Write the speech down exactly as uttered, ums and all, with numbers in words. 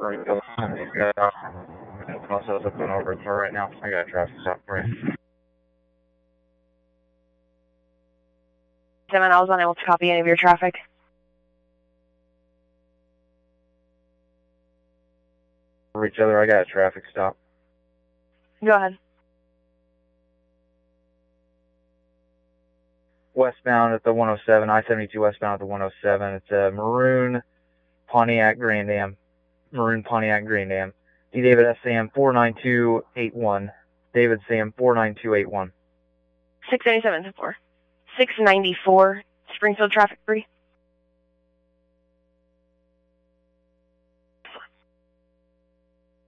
Springfield. Yeah. Also looking over the car right now. I got a traffic stop for you. Seven, I was unable to copy any of your traffic. For each other, I got a traffic stop. Go ahead. Westbound at the one oh seven, I seventy-two westbound at the one oh seven. It's a maroon Pontiac Grand Am. Maroon Pontiac Grand Am. D. David S. Sam four nine two eight one. David Sam four nine two eight one. six ninety-seven, four. six ninety-four, Springfield traffic free.